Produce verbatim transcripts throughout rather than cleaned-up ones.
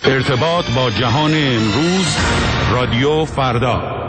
ارتباط با جهان امروز، رادیو فردا.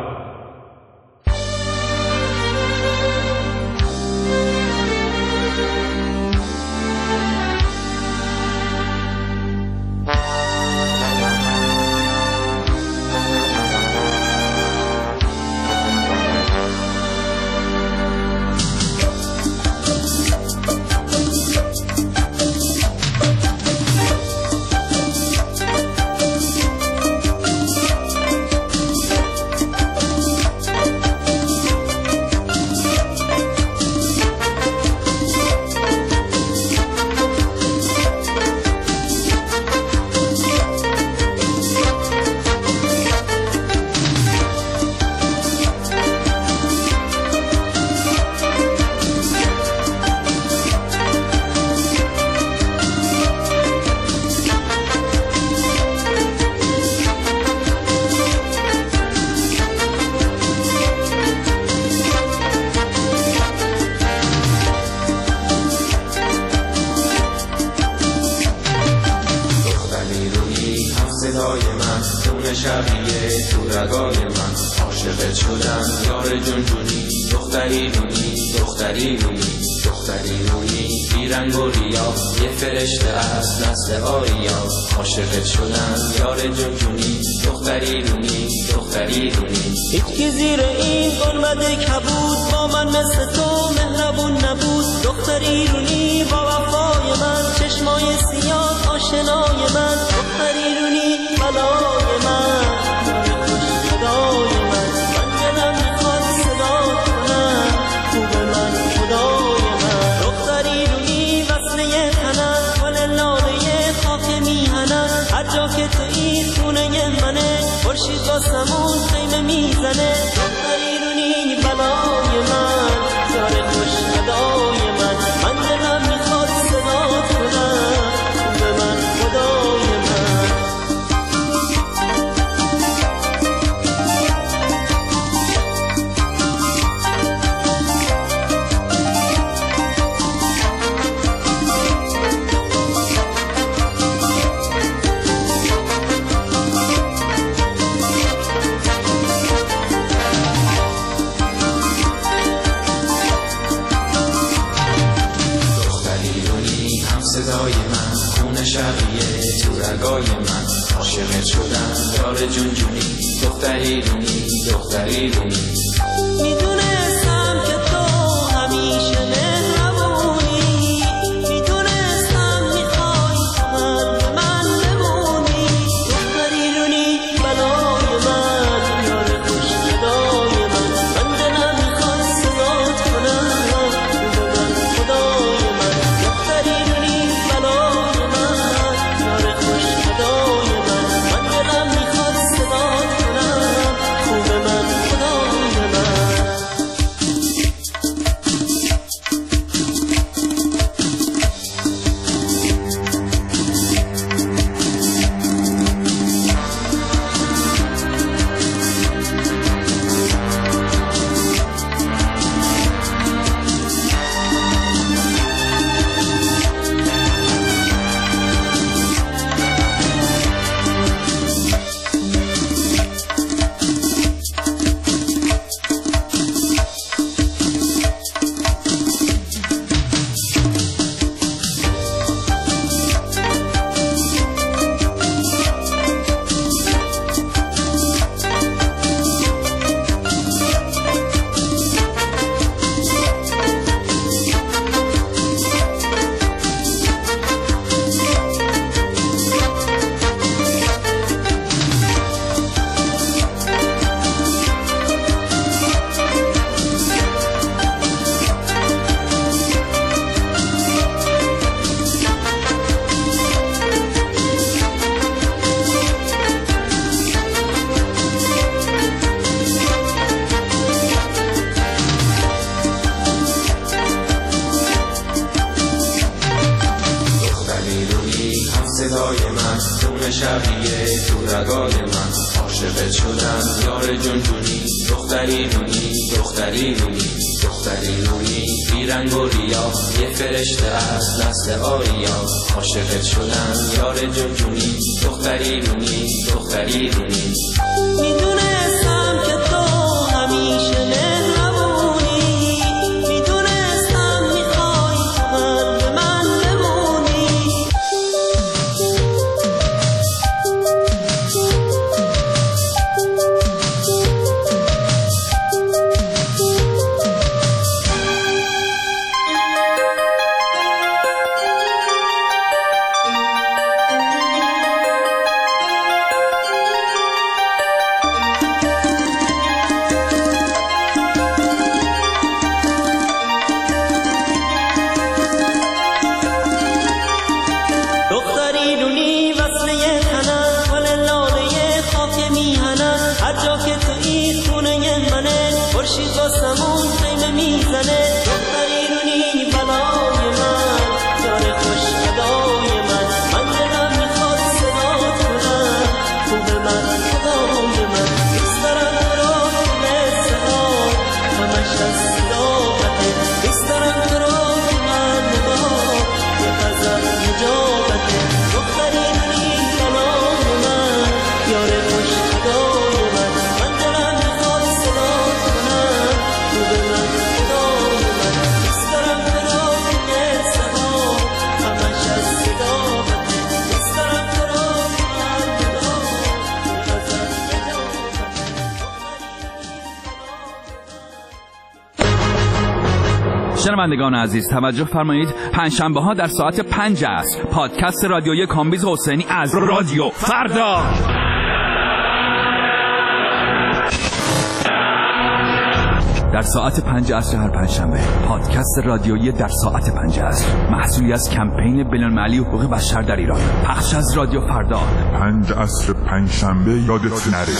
شبیه تو رگای من عاشقت شدم یار جونجونی دختری رونی دختری رونی دختری رونی بیرنگ و ریا یه فرشته از نسل آریا عاشقت شدم یار جونجونی دختری رونی دختری رونی هیچ کی زیر این قرمت کبود با من مثل تو مهربون نبود دختری رونی با وفای من چشمای سیاه آشنای من دختری رونی بلای من خورشید واسمون خیمه میزنه دختری رونی بلای من یار خوش ندای من من دلم میخواد صدات کنم به من خدای من صدای من خون شبیه تو رگای من عاشقت شدم یار جونجونی دختری رونی دختری رونی میدونستم که تو همیشه مهربونی میدونستم میخوای من به من بمونی دختری رونی بلای من یار خوش صدای من من دلم میخواد صدات کنم به من خدای من دختری رونی بلای من یار خوش صدای من من دلم میخواد صدات کنم خوب من خدای من صدای من خون شبیه تو رگای من عاشقت شدم یار جونجونی دختری رونی دختری رونی دختری رونی بیرنگ و ریا یه فرشته از نسل آریا عاشقت شدم یار جونجونی دختری رونی دختری رونی. میدونستم که تو همیشه مهربونی، میدونستم میخوای من به من بمونی. شنوندگان عزیز توجه فرمایید، پنجشنبه ها در ساعت پنج عصر پادکست رادیویی کامبیز حسینی از رادیو فردا در ساعت پنج عصر هر پنجشنبه. پادکست رادیویی در ساعت پنج عصر محصولی از کمپین بین‌المللی حقوق بشر در ایران، پخش از رادیو فردا. پنج عصر پنجشنبه یادت نره.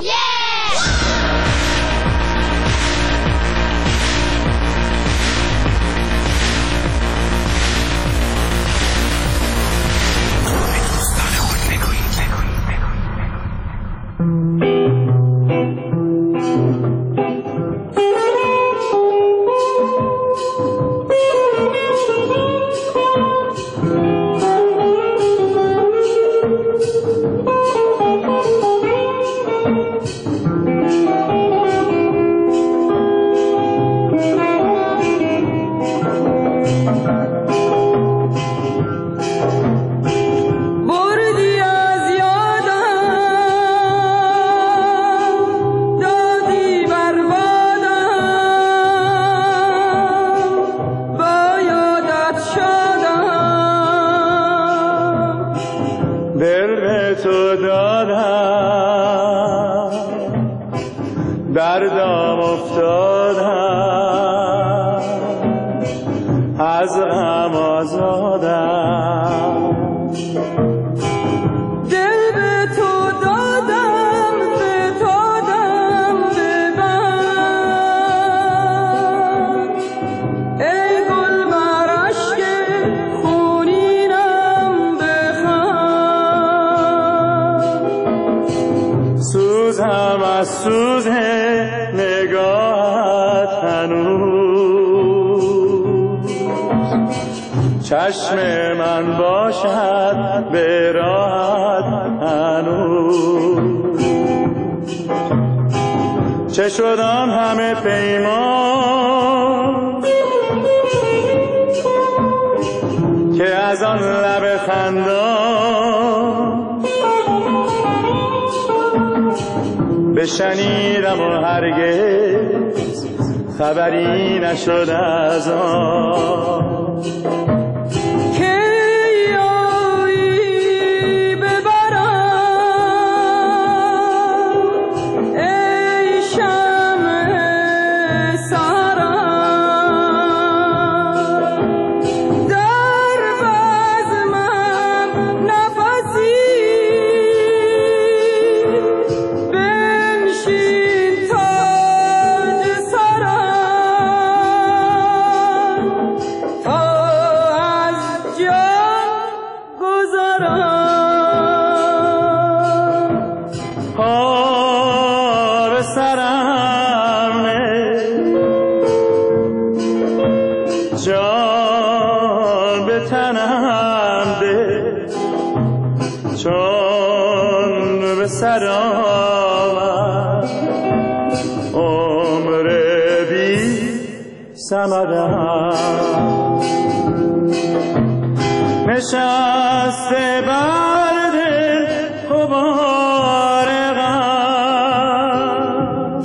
دردم افتادم از غم آزادم، دل به تو دادم فتادم به من، ای گل بر اشک خونینم بخند، سوزم از سوز نگاهت هنوز، چشم من باشد به راحت هنوز. چه شد آن همه پیمان که از آن لب خندان بشنیدم و هرگز خبری نشد از آن. Oh چون به سر آمد عمر بی ثمرم نشسته بر دل غبار غم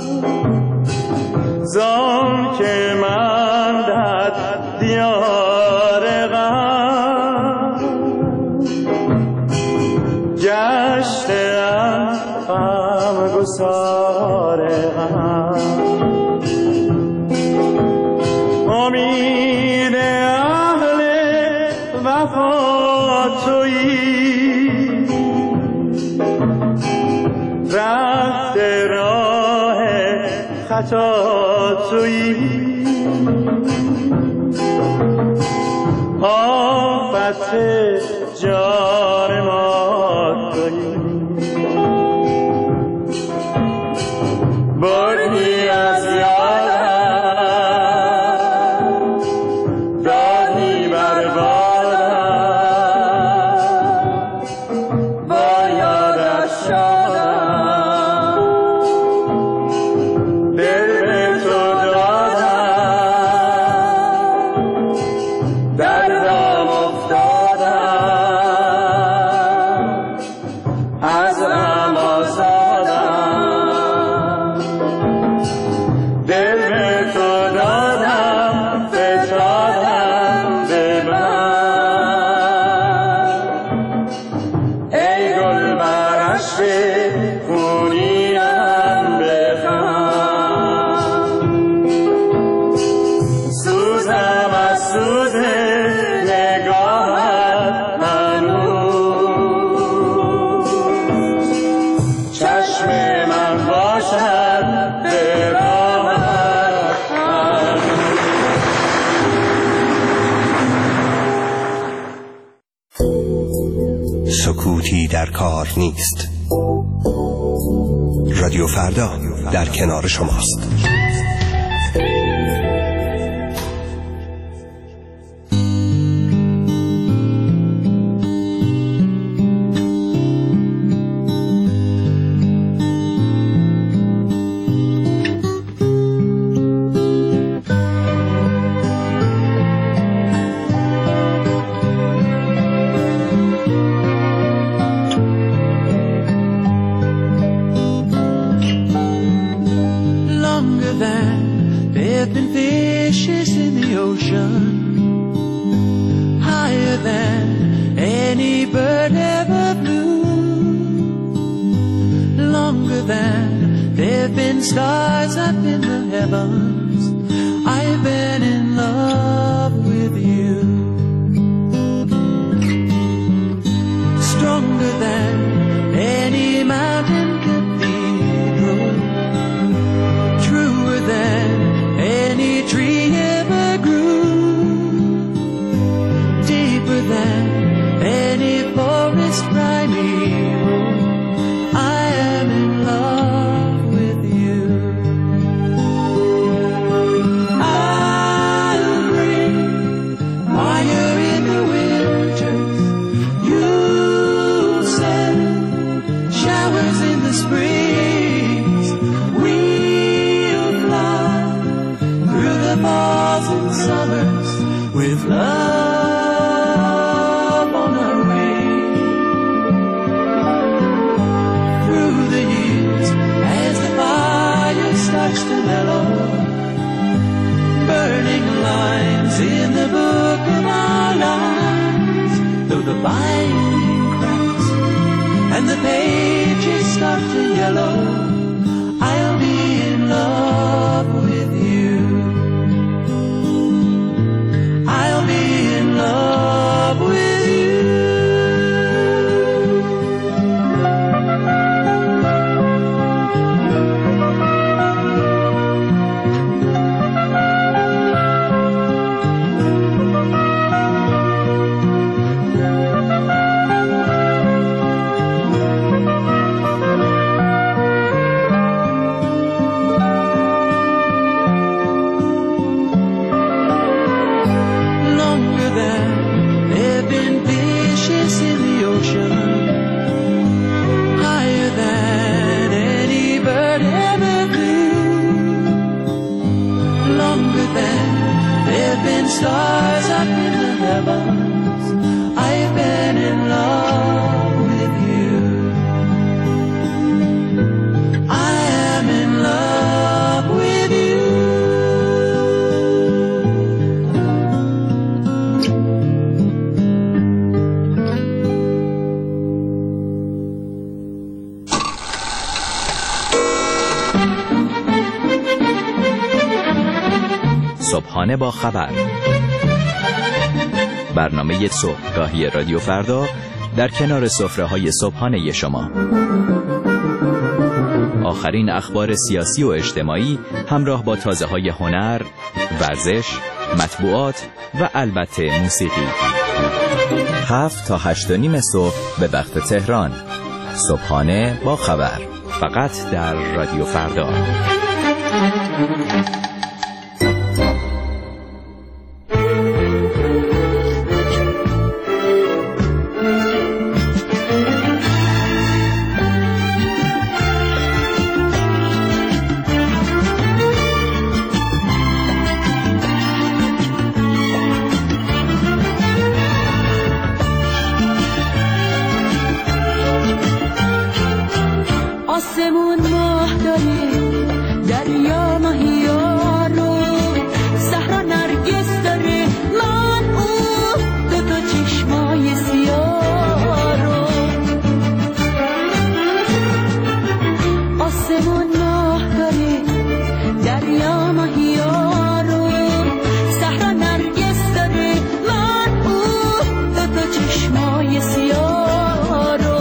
زان که من در دیار غم گشتم غمگسار غم امید اهل وفا تویی رفت راه خطا تویی آفت جان ما تویی بردی از یادم دادی بر بادم با یادش شادم دل به تو دادم دردم افتادم از غم آزادم دل به تو دادم فتادم به من ای گل بر عشق خونیم بخند سوزم از سوز نگاهت هنوز چشم من باشد به راهت سکوتی در کار نیست. رادیو فردا در کنار شماست. صبحانه با خبر، برنامه صبحگاهی رادیو فردا در کنار سفره‌های صبحانه شما. آخرین اخبار سیاسی و اجتماعی همراه با تازه‌های هنر، ورزش، مطبوعات و البته موسیقی. هفت تا هشت و نیم صبح به وقت تهران. صبحانه با خبر، فقط در رادیو فردا. آسمون ماه داره، دریا ماهیا رو، صحرا نرگس داره، من او دو تا چشمای سیاه رو. آسمون ماه داره، دریا ماهیا رو، صحرا نرگس داره، من او دو تا چشمای سیاه رو.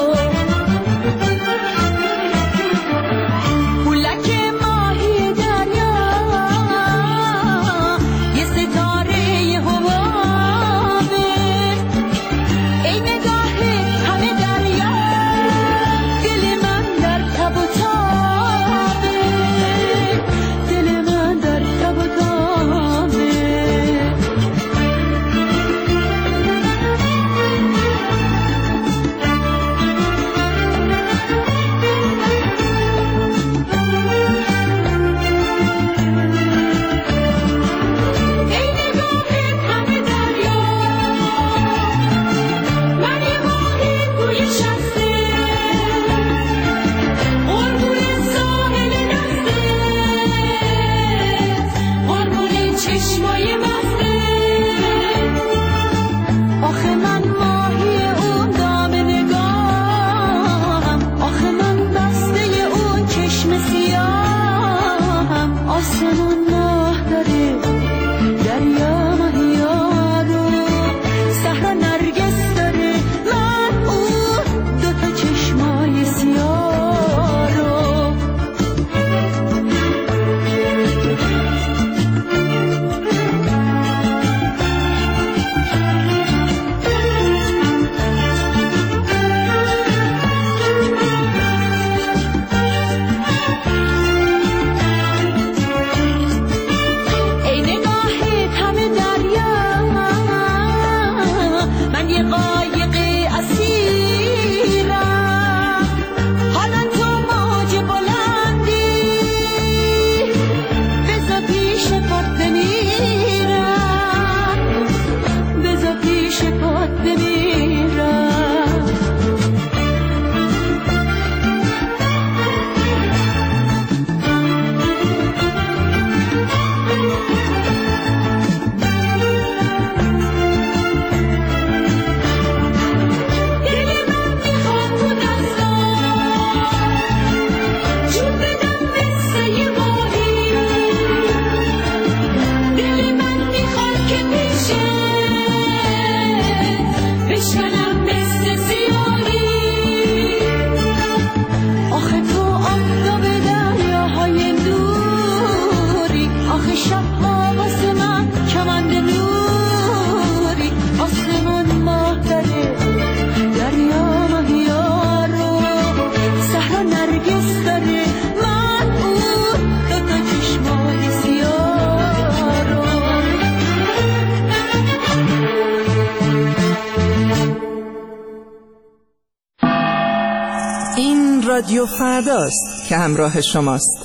رادیو فرداست که همراه شماست.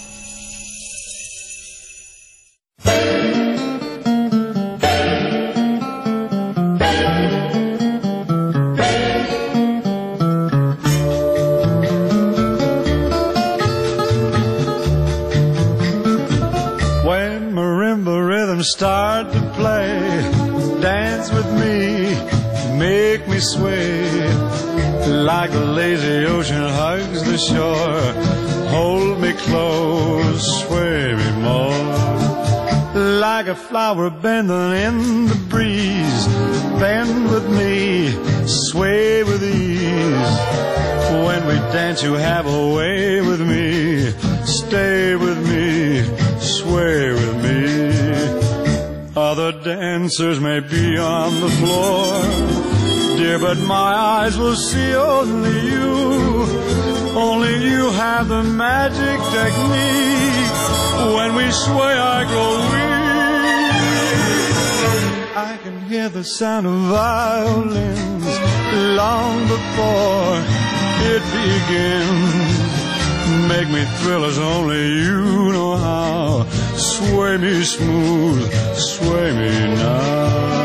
When marimba rhythms start to play, dance with me, make me sway. Like the lazy ocean hugs the shore, hold me close, sway me more. like a flower bending in the breeze. Bend with me, sway with ease. When we dance, you have a way with me. Stay with me, sway with me. Other dancers may be on the floor, dear, but my eyes will see only you. Only you have the magic technique. When we sway, I grow weak. I can hear the sound of violins long before it begins. Make me thrill as only you know how. Sway me smooth, sway me now.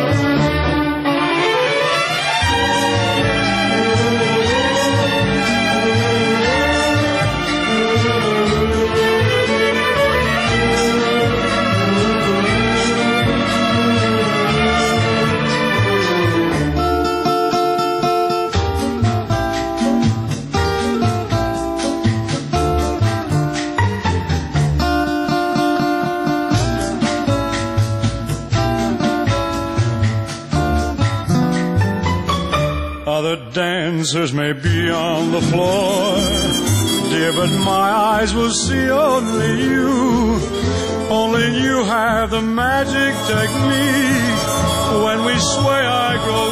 Other dancers may be on the floor, dear, but my eyes will see only you. Only you have the magic technique. When we sway, I grow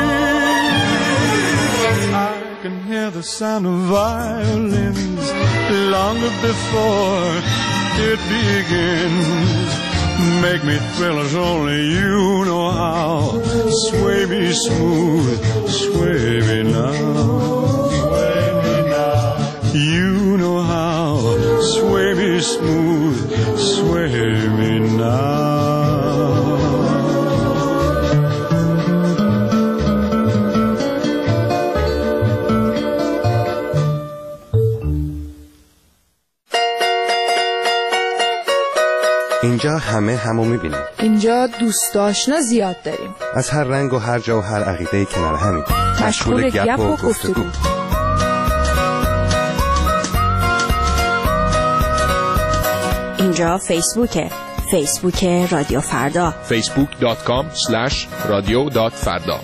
weak. I can hear the sound of violins long before it begins. Make me thrill as only you know how. Sway me smooth, sway me now. Sway me now. You know how. Sway me smooth, sway me now. اینجا همه همو میبینیم. اینجا دوست آشنا زیاد داریم. از هر رنگ و هر جا و هر عقیده کنار همین. مشغول گپ و گفتگو. اینجا فیسبوکه. فیسبوک رادیو فردا. فیسبوک دات کام اسلش رادیو دات فردا.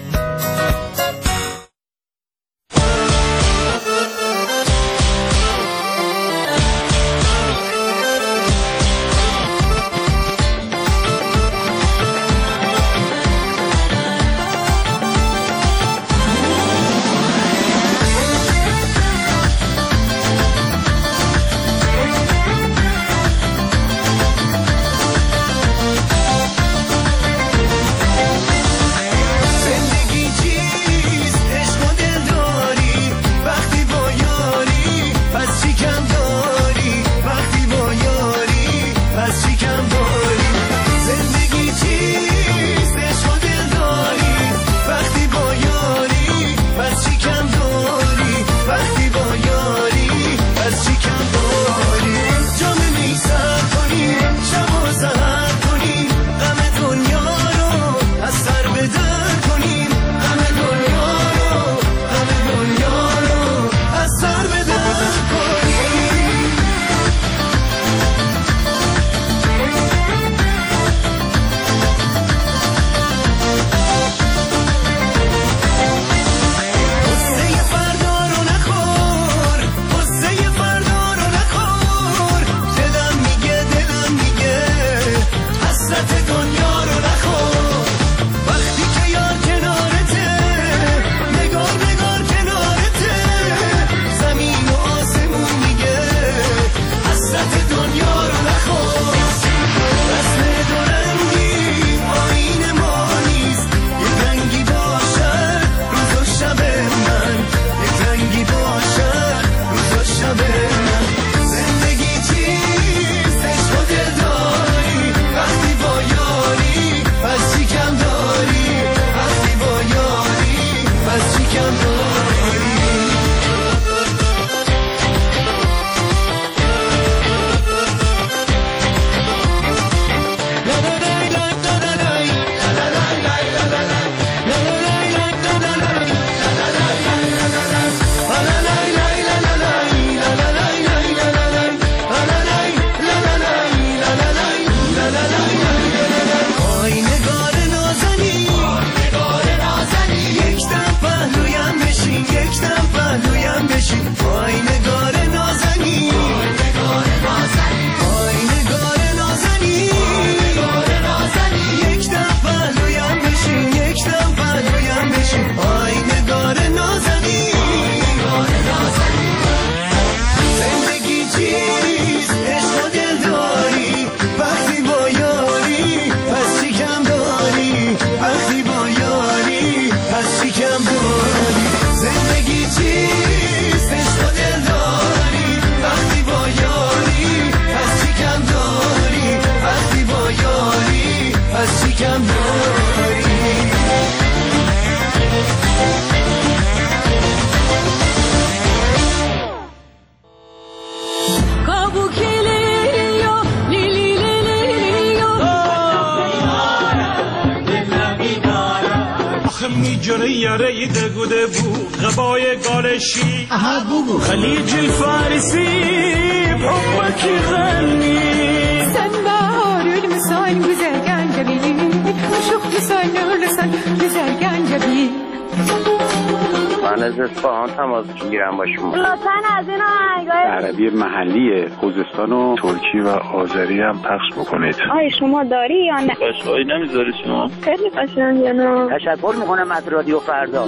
زندگی بشی آی نگار نازنی آی نگار نازنی یک دم پهلویم بشین یک دم پهلویم بشین آی نگار نازنی زندگی چیست عشق و دلداری وقتی با یاری پس چی کم داری وقتی با یاری پس چی کم داری زندگی چیست عشق و دلداری وقتی با یاری پس چی کم داری وقتی با یاری پس چی کم داری میجره یاره دگوده بو غبای گالشی خلیج الفارسی بحبك غني سنبهار المسان güzelgen جميل وشوخ لسان لسان güzelgen جميل من از اصفهان تماس میگیرم با شما لطفاً از این آهنگای عربی محلی خوزستان و ترکی و آذری هم پخش بکنید. آیا شما داری یا نه؟ قشنگی نمیذاری شما؟ خیلی قشنگه نه. تشکر میکنم از رادیو فردا.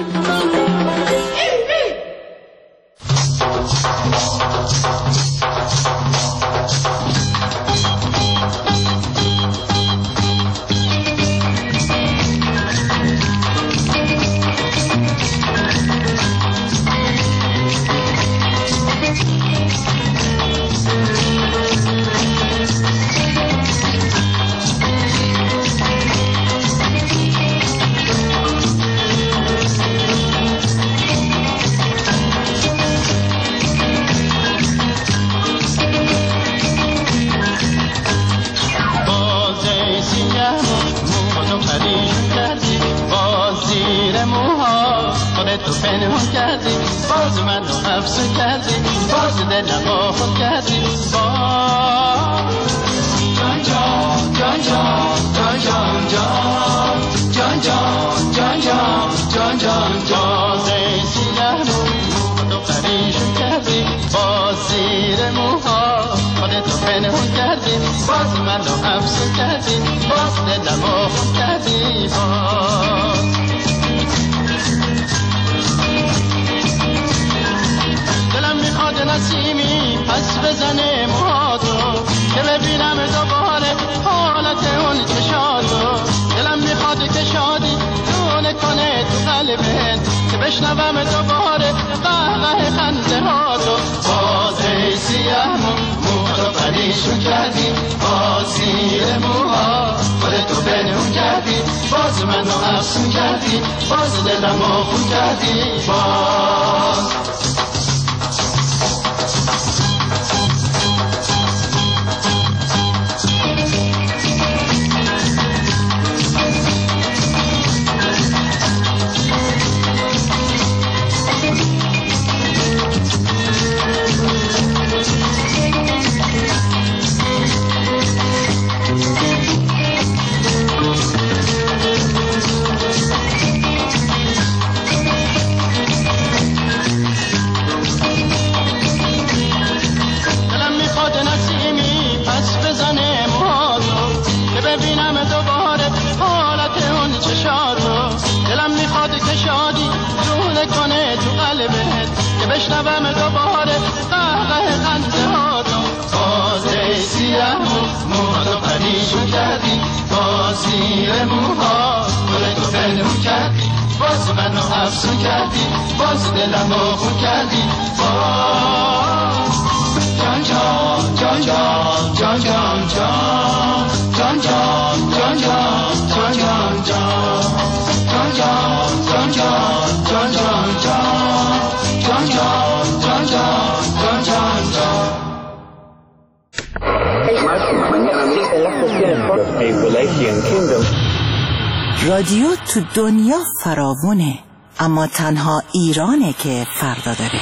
رادیو تو دنیا فراوونه، اما تنها ایرانه که فردا داره.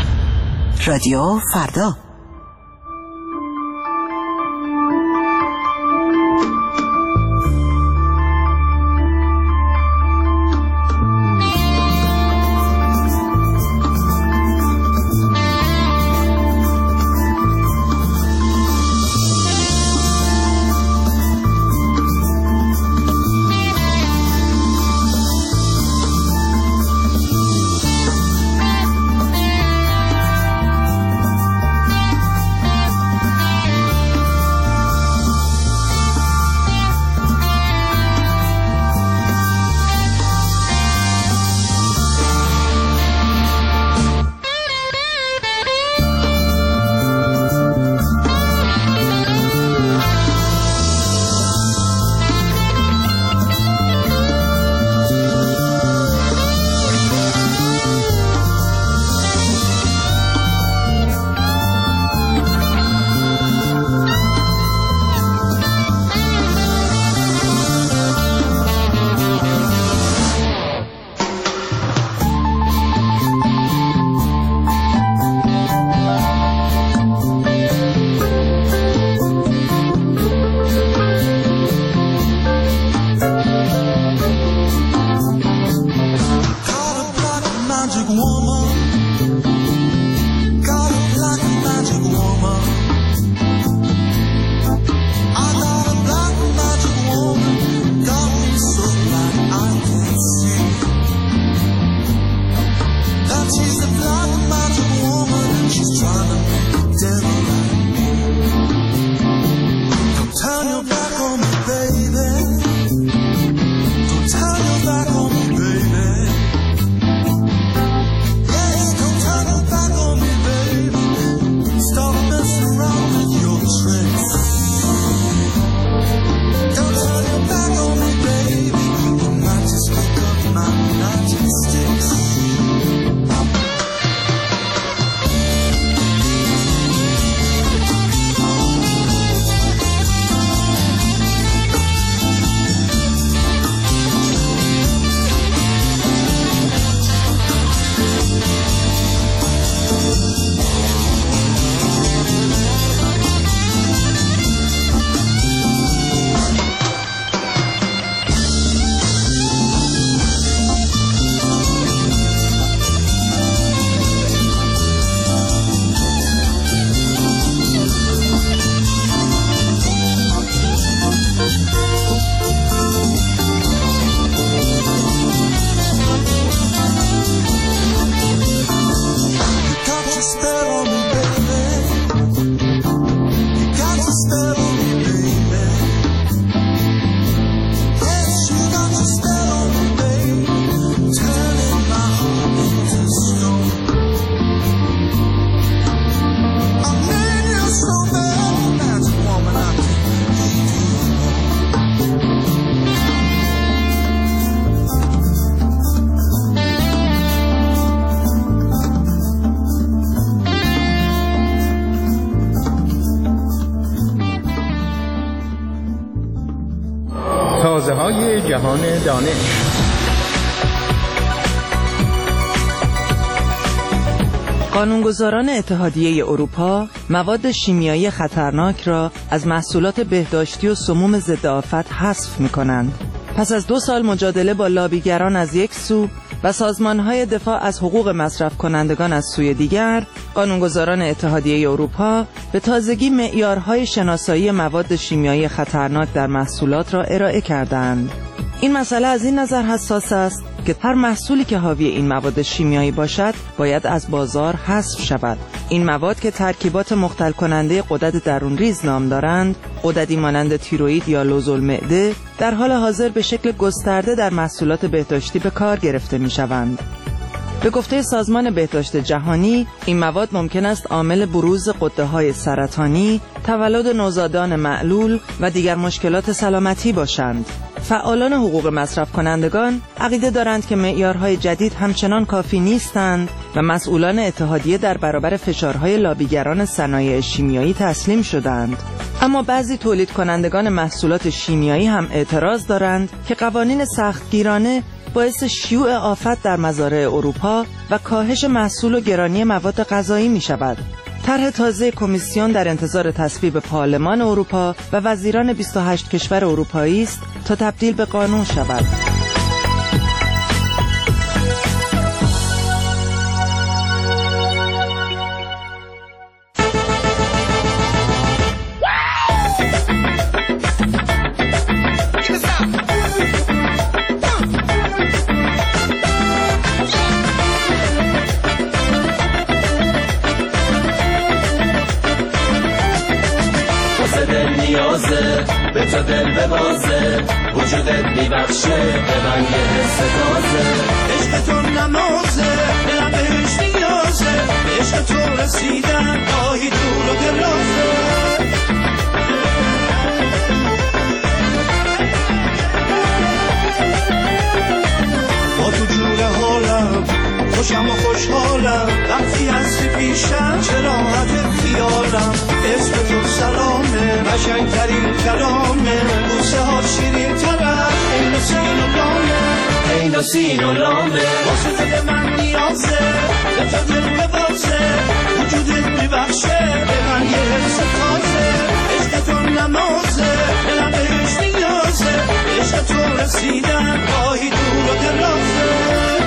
رادیو فردا. spell on me, baby. You got your spell on me, baby. Yes, you got your spell on me, baby. Turning my heart into stone. I made you so bad, magic woman, I can't leave you alone. تازه های جهان دانش. قانونگذاران اتحادیه اروپا مواد شیمیایی خطرناک را از محصولات بهداشتی و سموم ضد آفت حذف می‌کنند. پس از دو سال مجادله با لابیگران از یک سو و سازمان‌های دفاع از حقوق مصرف کنندگان از سوی دیگر، قانونگذاران اتحادیه اروپا به تازگی معیارهای شناسایی مواد شیمیایی خطرناک در محصولات را ارائه کردند. این مسئله از این نظر حساس است که هر محصولی که حاوی این مواد شیمیایی باشد باید از بازار حذف شود. این مواد که ترکیبات مختل کننده غدد درون ریز نام دارند، غددی مانند تیروئید یا لوزالمعده، در حال حاضر به شکل گسترده در محصولات بهداشتی به کار گرفته می شوند. به گفته سازمان بهداشت جهانی، این مواد ممکن است عامل بروز غده‌های سرطانی، تولد نوزادان معلول و دیگر مشکلات سلامتی باشند. فعالان حقوق مصرف کنندگان عقیده دارند که معیارهای جدید همچنان کافی نیستند و مسئولان اتحادیه در برابر فشارهای لابیگران صنایع شیمیایی تسلیم شدند. اما بعضی تولید کنندگان محصولات شیمیایی هم اعتراض دارند که قوانین سختگیرانه باعث شیوع آفت در مزارع اروپا و کاهش محصول و گرانی مواد غذایی می شود. طرح تازه کمیسیون در انتظار تصویب پارلمان اروپا و وزیران بیست و هشت کشور اروپایی است تا تبدیل به قانون شود. به تو دل ببازه وجودت میبخشه به من یه حس تازه عشق تو نمازه دلم بهش نیازه به عشق تو رسیدن گاهی دور و درازه با تو جور حالم خوشم و خوشحالم وقتی هستی پیشم چه راحت خیالم اسم تو سلامه قشنگترین کلامه بوسه ها شیرین ترم این و سین و لامه این و سین و لامه واسه دل من نیازه به تو دل ببازه وجودت میبخشه به من یه حس تازه عشق تو نمازه دلم بهش نیازه عشق تو رسیدن گاهی دور و درازه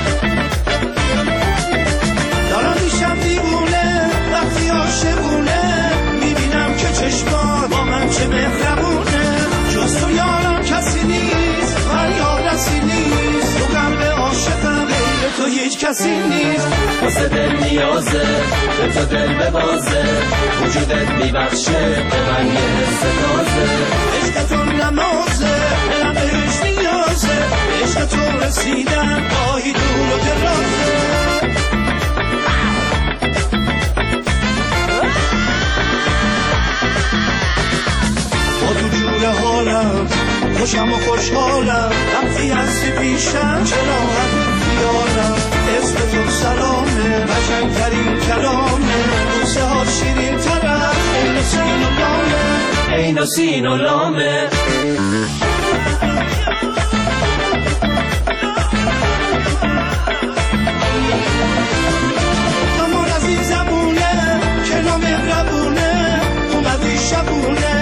دارم میشم دیوونه وقتی عاشقونه میبینم که چشمان با من چه مهربونه جز تو یارم کسی نیست فریاد رسی نیست تو قلب عاشقم غیر تو هیچ کسی نیست واسه دل نیازه به تو دل ببازه وجودت میبخشه به من یه حس تازه عشق تو نمازه دلم بهش نیازه عشق تو رسیدن گاهی دور و درازه حالم خوشم و خوشحالم وقتی هستی پیشم چه راحت خیالم اسم تو سلامه قشنگترین کلامه بوسه ها شیرین ترم این و سین و لامه این و سین و لامه اما عزیزمونه که نامهربونه اومدی شبونه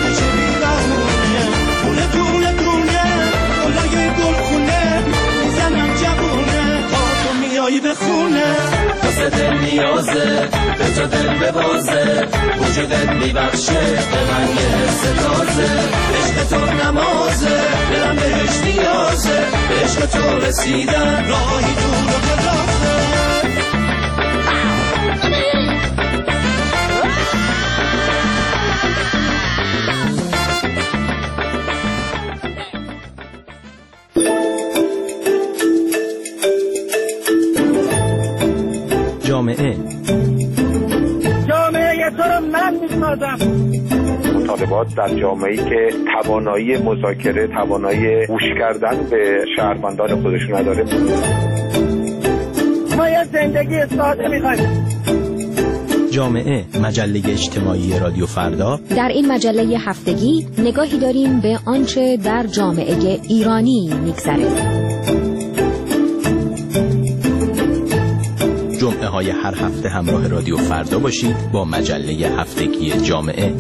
به خونه واسه دل نیازه به تو دل ببازه وجودت میبخشه به من یه حس تازه عشق تو نمازه دلم بهش نیازه به عشق تو رسیدن راهی دور و درازه من میسازم. مطالبات در جامعه‌ای که توانایی مذاکره، توانایی گوش کردن به شهروندان خودشون نداره. ما یه زندگی ساده می‌خوایم. جامعه، مجله اجتماعی رادیو فردا. در این مجله هفتگی نگاهی داریم به آنچه در جامعه ایرانی می‌گذره. جمعه های هر هفته همراه رادیو فردا باشید با مجله هفتگی جامعه.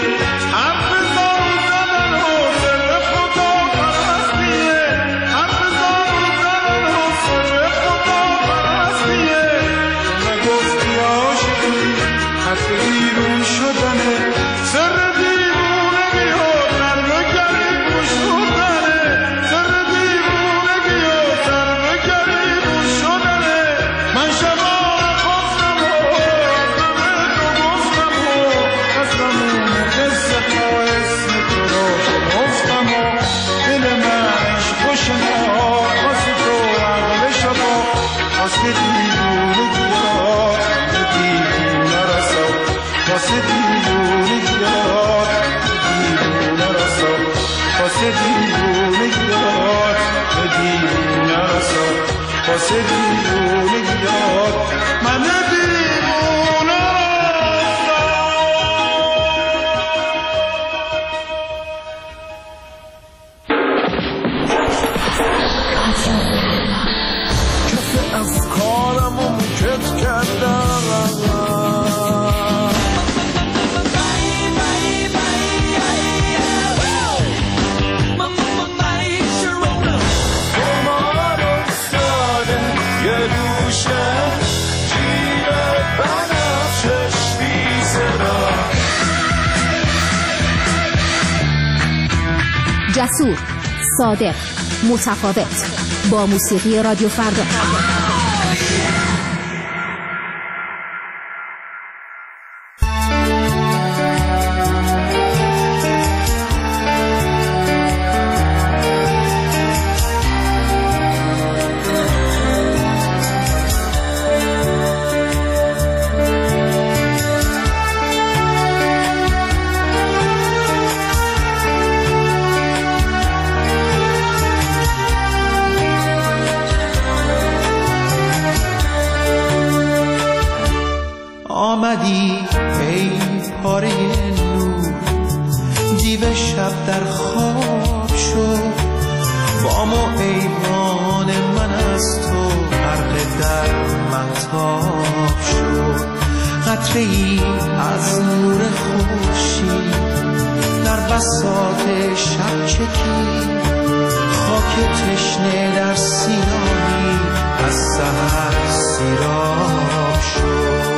حرف زدن و سر خدا پرستیه، حرف دیوونگیات به دیوونه رسان واسه دیوونگیات من دیوونه کسی از کارم و مکت کردم جسور، صادق، متفاوت، با موسیقی رادیو فردا. آمدی ای پاره نور، دیو شب در خواب شد، بام و ایوان من از تو غرق در مهتاب شد. قطره ای از نور خورشید در بساط شب چکید، خاک تشنه در سیاهی از سحر سیراب شد.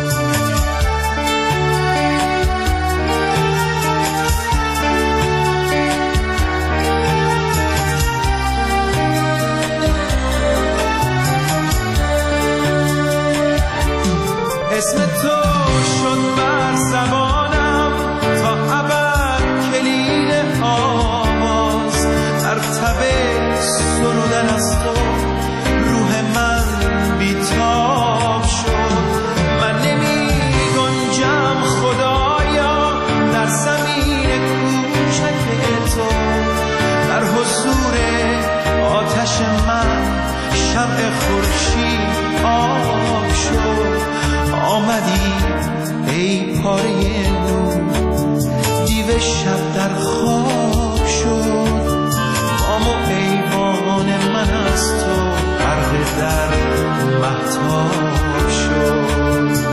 اسم تو شد بر زبانم تا ابد کلید آواز، در تب سرودن از تو روح من بیتاب شد. من نمی گنجم خدایا در زمین کوچک تو، در حضور آتش من شمع خورشید آب شد. آمدی ای پاره نور، دیو شب در خواب شد، بام و ایوان من از تو غرق در مهتاب شد.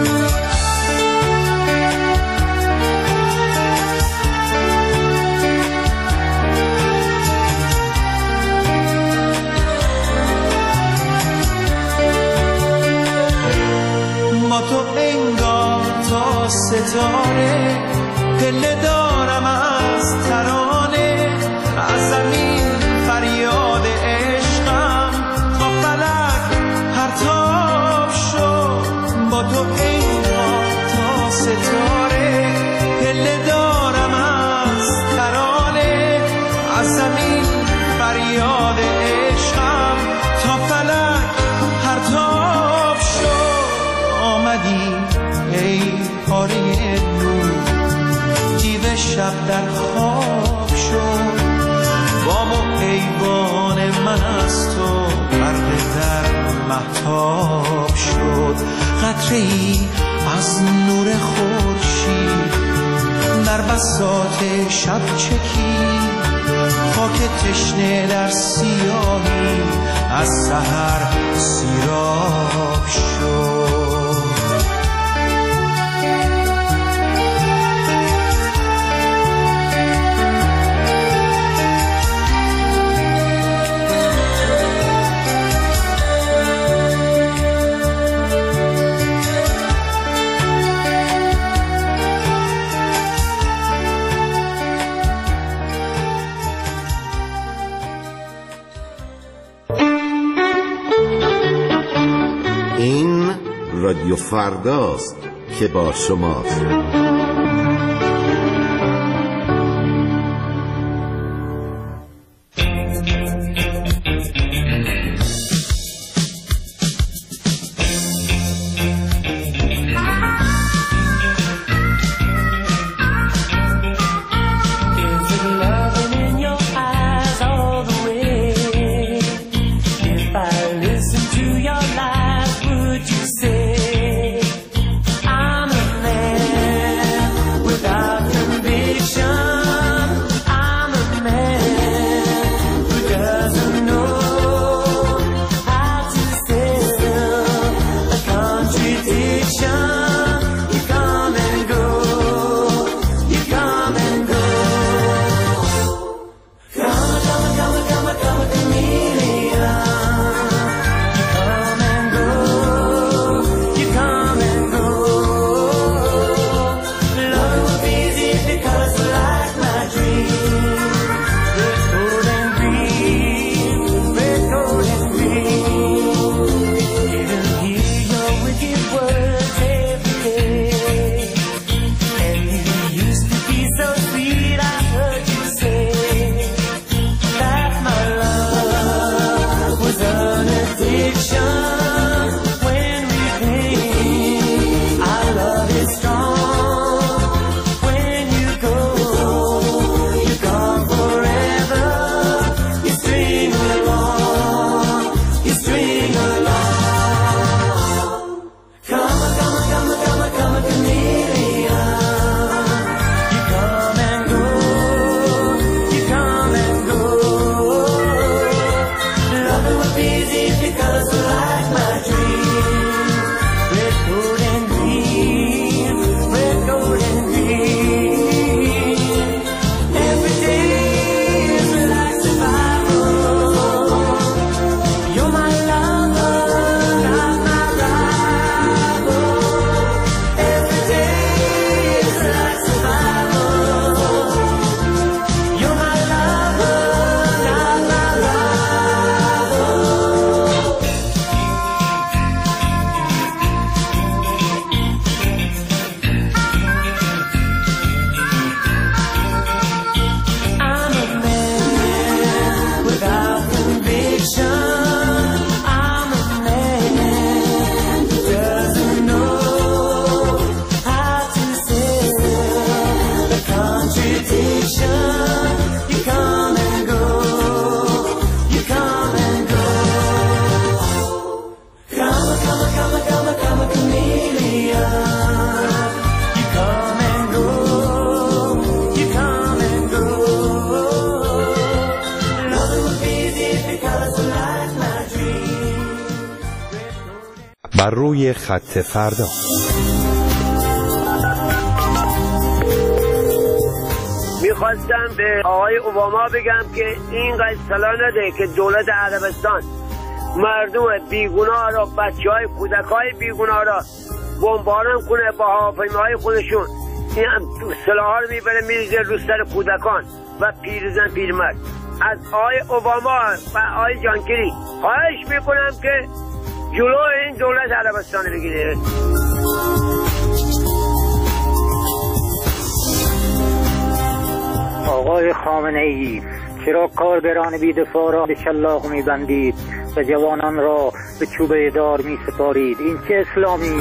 ما تو انگار تا ستاره، پله دارم از ترانه، از زمین فریاد عشقم تا فلک پرتاب شد. با تو انگار تا ستاره، پله دارم از ترانه، از زمین فریاد عشقم تا فلک پرتاب شد. آمدی ای پاره نور، دیو شب در خواب شد، بام و ایوان من از تو غرق در مهتاب شد. قطره ای از نور خورشید در بساط شب چکید، خاک تشنه در سیاهی از سحر سیراب شد. رادیو فرداست که با شماست. بر روی خط فردا. میخواستم به آقای اوباما بگم که اینقدر اصطلاح نده که دولت عربستان مردم بیگناه را، بچه های کودک های بیگناه را بمباران کنه با هواپیماهای خودشون. این سلاح ها رو میبره میریزه رو سر کودکان و پیرزن پیرمرد. از آقای اوباما و آقای جانکری خواهش میکنم که جلو این دولت عربستان بگیره. آقای خامنه ای، چرا کارگران بی‌دفاع را به شلاق می‌بندید و جوانان را به چوبه دار می‌سپارید؟ این چه اسلامی؟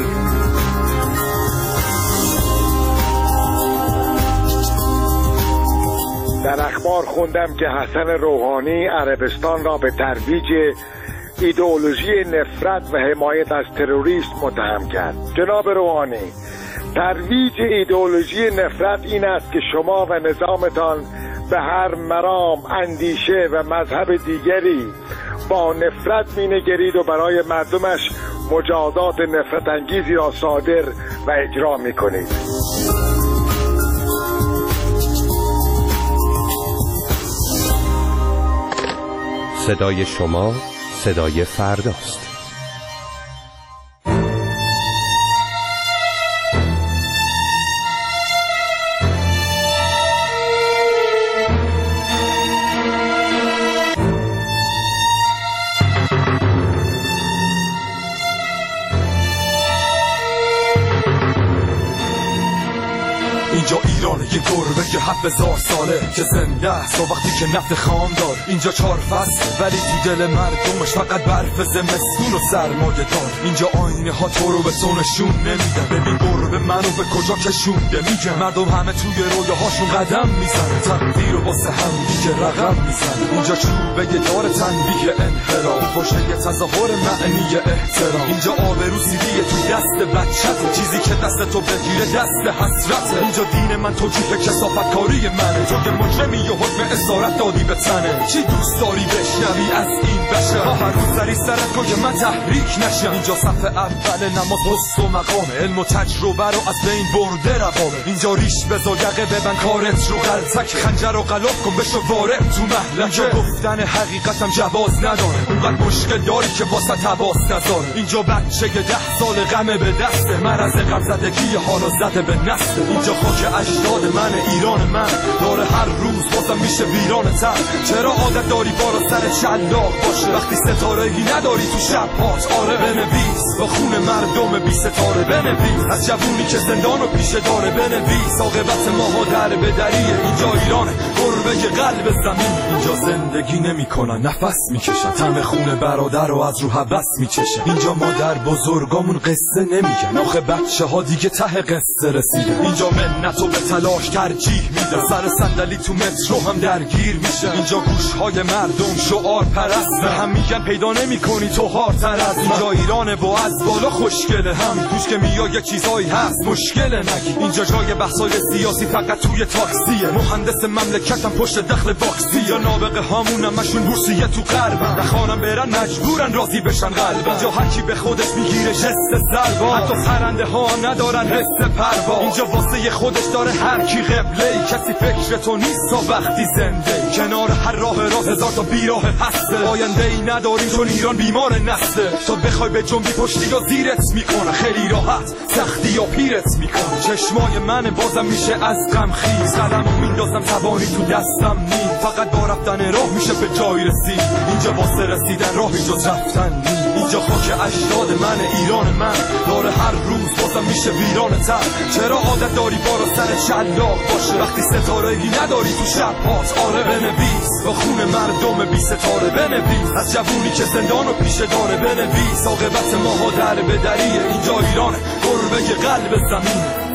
در اخبار خوندم که حسن روحانی عربستان را به ترویج ایدئولوژی نفرت و حمایت از تروریست متهم کرد. جناب روحانی، ترویج ایدئولوژی نفرت این است که شما و نظامتان به هر مرام، اندیشه و مذهب دیگری با نفرت مینگرید و برای مردمش مجازات نفرت انگیزی را صادر و اجرا میکنید. صدای شما صدای فرداست. اینجا ایرانه، یه گربه که هفت هزار ساله که زنده است و وقتی که نفت خام دار. اینجا چهار فصل ولی تو دل مردمش فقط برف زمستون و سرمایه دار. اینجا آینه ها تو رو به سونشون نمیده. ببین گربه منو به کجا کشونده. میگه مردم همه توی رویاهاشون قدم میزنه، تقدیر و واسه هم دیگه رقم میزنه. اینجا چوبه دار تنبیه انحراف، پشت یه تظاهر معنی احترام. اینجا آبرو سیدیه تو دست بچته، چیزی که دست تو بگیره دست حسرته. اینجا دین من توجیه کثافت کاری منه، تو که مجرمی و حکم اسارت دادی به تنه. چی دوست داری بشنوی از این بشه؟ ها هر روز سری سرت کن که من تحریک نشم. اینجا صف اول نماز پست و مقامه، علم و تجربه رو از بین برده روامه. اینجا ریش بزا یقه ببن کارت رو غلطک، خنجر رو غلاف کن بشو وارد تو محلکه. اینجا گفتن حقیقتم جواز نداره، اونقدر مشکل داری که واسه تباس نذاره. اینجا بچه که ده سال غمه به دسته، مرض غم زدگی حالا زده به نسته. اینجا خاک اجداد من، ایران من داره هر روز بازم میشه ویران تر. چرا عادت داری بارا سر شلاق باشه وقتی ستاره‌ای نداری تو شب هات؟ آره بنویس با خون مردم بی ستاره، بنویس از جوونی که زندان و پیشه داره، بنویس عاقبت ماها در به دریه. اینجا ایرانه، گربه قلب زمین. اینجا زندگی نمیکنن، نفس میکشن، طعم خون برادر رو از رو هوس میچشن. اینجا مادر بزرگامون قصه نمیگن، آخه بچه ها دیگه ته قصه رسیدن. اینجا منتو به تلاش ترجیح میدن، سر صندلی تو مترو هم درگیر میشن. اینجا گوشهای مردم شعار پرست، به هم میگن پیدا نمیکنی تو هارتر از. اینجا ایرانه و از بالا خوشگله، هم توش که میای یه چیزایی هست مشکله نگی. اینجا جای بحثای سیاسی فقط توی تاکسیه، مهندس مملکتم پشت دخل باکسیه. یا نابغه هامون همشون بورسیه تو غربن، نخوانم برن مجبورن راضی بشن قلبن. اینجا هر کی به خودش میگیره جست ضربا، حتی پرنده ها ندارن حس پروا. اینجا واسه خودش داره هر کی قبله، کسی فکر تو نیست تا وقتی زنده. کنار هر راه راست هزار تا بیراه هسته، آینده ای نداریم چون ایران بیمار نسته. تا بخوای به جنبی پشتی یا زیرت میکنه، خیلی راحت سختی یا پیرت میکنه. چشمای من بازم میشه از غم خیز، قلمو میندازم زبانی تو دستم نیم. فقط با رفتن راه میشه به جای رسید، اینجا واسه رسیدن راهی جز رفتن نیم. اینجا خاک اجداد من، ایران من داره هر روز بازم میشه ویران تر. چرا عادت داری بارا سر شلاق باشه وقتی ستاره‌ای نداری تو شب هات؟ آره بنویس با خون مردم بی ستاره، بنویس از جوونی که زندان و پیشه داره، بنویس عاقبت ماها در به دریه. اینجا ایرانه، گربه قلب زمین.